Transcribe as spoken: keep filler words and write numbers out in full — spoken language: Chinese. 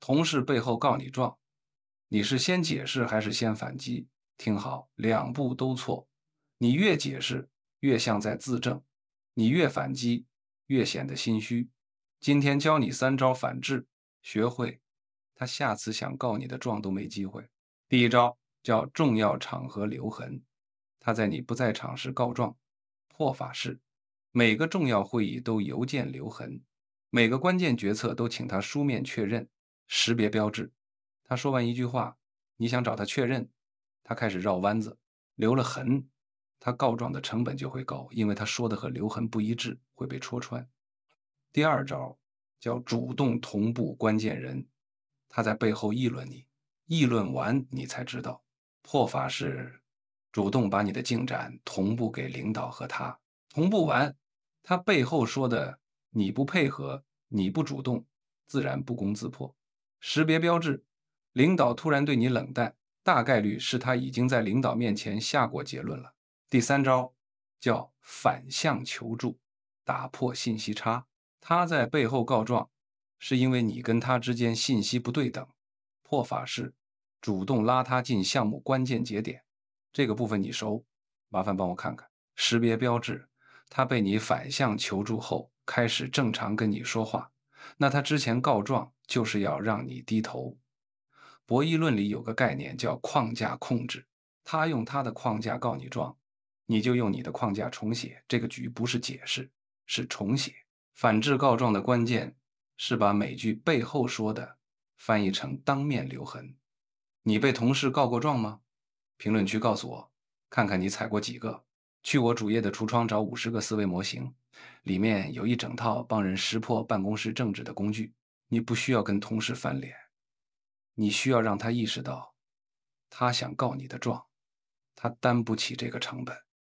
同事背后告你状，你是先解释还是先反击？听好，两步都错。你越解释，越像在自证；你越反击，越显得心虚。今天教你三招反制，学会，他下次想告你的状都没机会。第一招叫重要场合留痕，他在你不在场时告状。破法是每个重要会议都邮件留痕，每个关键决策都请他书面确认。识别标志，他说完一句话，你想找他确认，他开始绕弯子，留了痕，他告状的成本就会高，因为他说的和留痕不一致，会被戳穿。第二招叫主动同步关键人，他在背后议论你，议论完你才知道。破法是主动把你的进展同步给领导和他，同步完，他背后说的你不配合，你不主动，自然不攻自破。识别标志，领导突然对你冷淡，大概率是他已经在领导面前下过结论了。第三招叫反向求助，打破信息差。他在背后告状，是因为你跟他之间信息不对等。破法是主动拉他进项目关键节点。这个部分你熟，麻烦帮我看看。识别标志，他被你反向求助后，开始正常跟你说话，那他之前告状就是要让你低头。博弈论里有个概念叫框架控制，他用他的框架告你状，你就用你的框架重写。这个局不是解释，是重写。反制告状的关键是把每句背后说的翻译成当面留痕。你被同事告过状吗？评论区告诉我，看看你踩过几个。去我主页的橱窗找五十个思维模型，里面有一整套帮人识破办公室政治的工具。你不需要跟同事翻脸，你需要让他意识到，他想告你的状，他担不起这个成本。